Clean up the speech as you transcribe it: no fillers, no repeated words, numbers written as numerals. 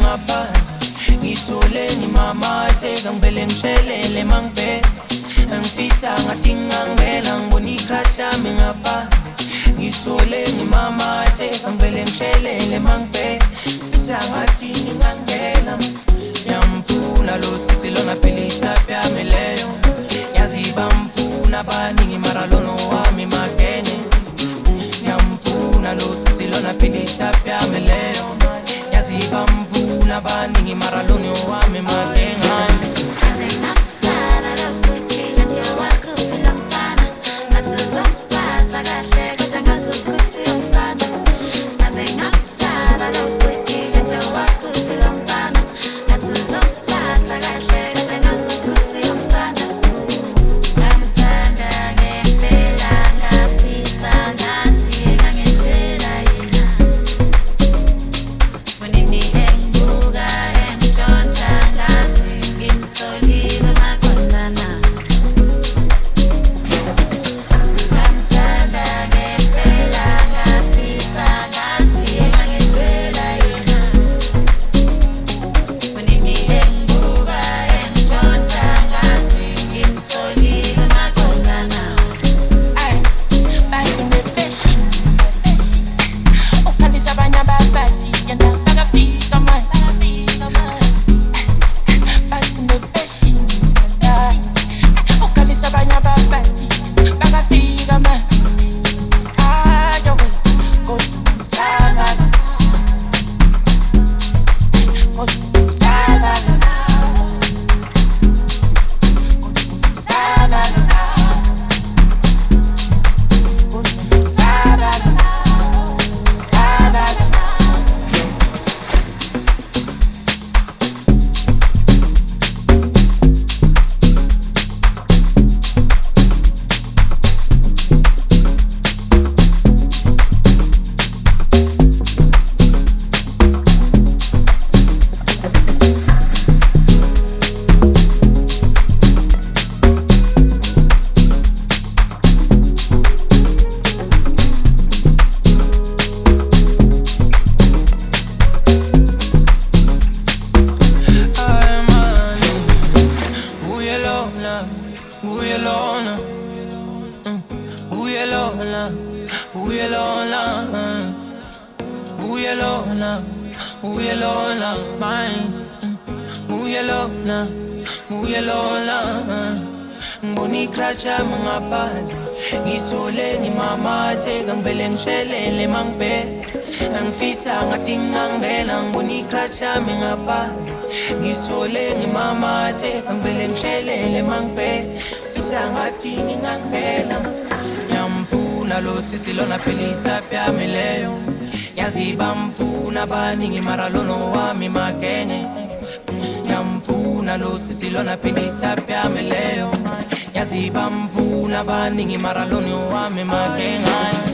ngaphandle ngithole ngimamathe ngivele ngishelele mangibhe ngifisa ngathi ngangibela ngibona ikrathi yami ngaphandle ngithole ngimamathe ngivele ngishelele mangibhe ngifisa ngathi ngangibela yamfuna lo sisi lona phela ithapi yami leyo yazi bamfuna abaningi mara lona wami magenge yamfuna lo sisi lona phela ithapi yami leyo yazi bamfuna abaningi mara lona wami magenge ngibona ikrathi yami ngaphandle ngithole ngimamathe ngivele ngishelele mangibhe ngifisa ngathi ngangibela ngibona ikrathi yami ngaphandle ngithole ngimamathe ngivele ngishelele mangibhe ngifisa ngathi ngangibela yamfuna lo sisi lona phela ithapi yami leyo yazi bamfuna abaningi mara lona wami magenge yamfuna lo sisi lona phela ithapi yami leyo yazi bamfuna abaningi mara lona wami magenge